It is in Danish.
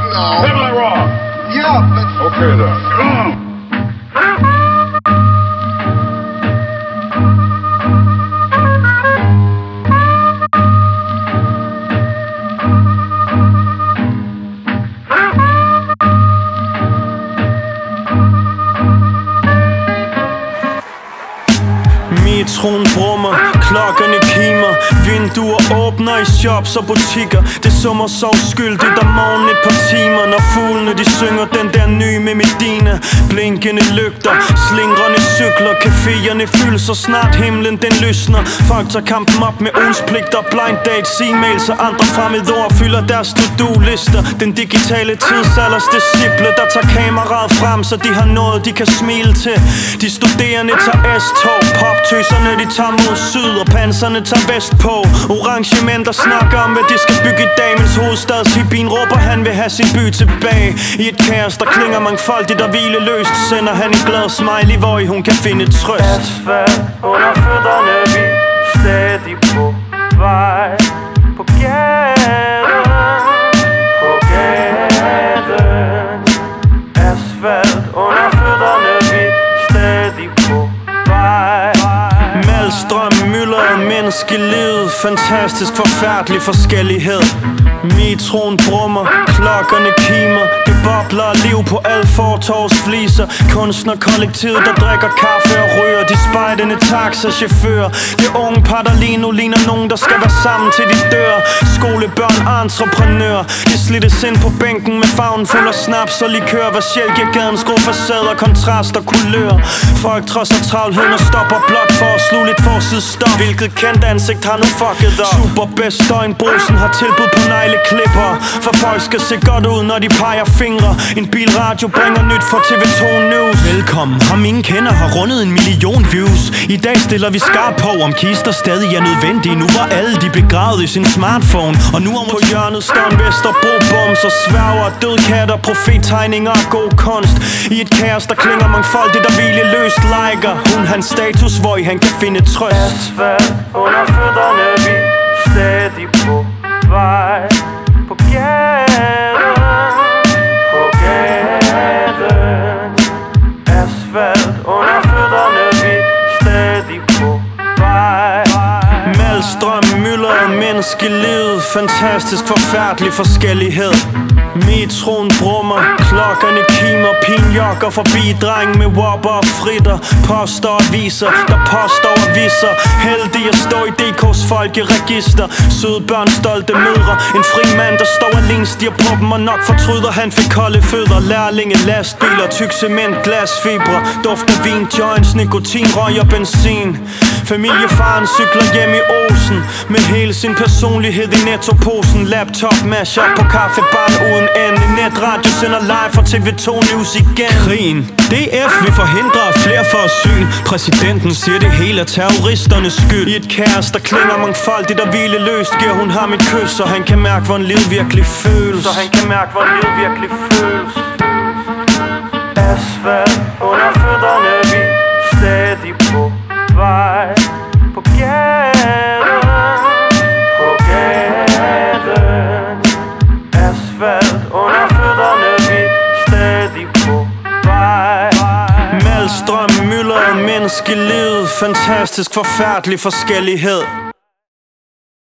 No. Am I wrong? Yeah, but... Okay then. Metroen brummer, klokkerne kimer, vinduer åbner i shops og butikker. Det summer så uskyldigt om morgenen et par timer, når fuglene de synger den der nye med Medina. Blinkende lygter, slingrende cykler, caféerne fyldes så snart himlen den lysner. Folk tager kampen op med ugens pligter, blind dates, e-mails og andre fremmede ord fylder deres to-do-lister. Den digitale tidsalders disciple, der tager kameraet frem, så de har noget de kan smile til. De studerende tager S-tog, poptøserne de tager mod syd, og panserne tager vest på. Orange mænd der snakker om hvad de skal bygge i dag, mens hovedstadshippien råber han vil have sin by tilbage. I et kaos der klinger mangfoldigt og hvileløst, sender han en glad smiley, hvor hun kan finde trøst. Asfalt under fødderne, vi stadig på vej. På gaden, på gaden. Asfalt under fødderne, vi stadig på vej. Malstrøm, mylder, menneskelivet, fantastisk, forfærdelig forskellighed. Metroen brummer, klokkerne kimer, det bobler liv på alle fortovs fliser. Kunstnerkollektivet der drikker kaffe og ryger, de spejdende taxachauffører. Det unge par der lige nu ligner nogen der skal være sammen til de dør. Skolebørn, entreprenører, de slittes ind på bænken med farven fuld af snaps og likør. Hvad sjæl giver gaden skrufacader, kontrast og kulør. Folk trodser travlheden og stopper blot for at sluge lidt forsidestof. Hvilket kendt ansigt har nu fucket op. Superbest Støjnbrusen har tilbud på klipper, for folk skal se godt ud, når de peger fingre. En bilradio bringer nyt fra TV2 News. Velkommen, ham ingen kender har rundet 1 million views. I dag stiller vi skarp på, om kister stadig er nødvendige. Nu var alle de begravet i sin smartphone, og nu om på hjørnet står en Vesterbro bums og sværger, dødkatter, profettegninger og god kunst. I et kaos der klinger mangfoldigt og hvileløst liker hun hans status, hvor i han kan finde trøst. Asfalt under fødderne, vi stadig på vej. På gaden, på gaden. Asfalt under fødderne, vi stadig på vej. Malstrøm, mylder, menneskelivet, fantastisk, forfærdelig forskellighed. Metroen brummer, klokkerne kimer, pinjokker forbi dreng med whopper og fritter. Poster og aviser, der påstår og viser. Heldig at stå i DK's folkeregister. Søde børn, stolte mødre, en fri mand der står alene, stiger på dem og nok fortryder. Han fik kolde fødder, lærlinge, lastbiler, tyk cement, glasfibre, duft af vin, joints, nikotin, røg og benzin. Familiefaren cykler hjem i Olsen med hele sin personlighed i nettoposen. Laptop, mashup på kaffebaren uden ende. Netradio sender live fra TV2 News igen. Krigen, DF vil forhindre at flere får asyl. Præsidenten siger det hele er terroristernes skyld. I et kaos der klinger mangfoldigt og hvileløst, giver hun ham et kys, så han kan mærke hvordan livet virkelig føles. Asfalt under fødderne, vi stadig på vej. På gaden, på gaden. Asfalt under fødderne, vi stadig på vej. Malstrøm, mylder, menneskelivet, fantastisk, forfærdelig forskellighed.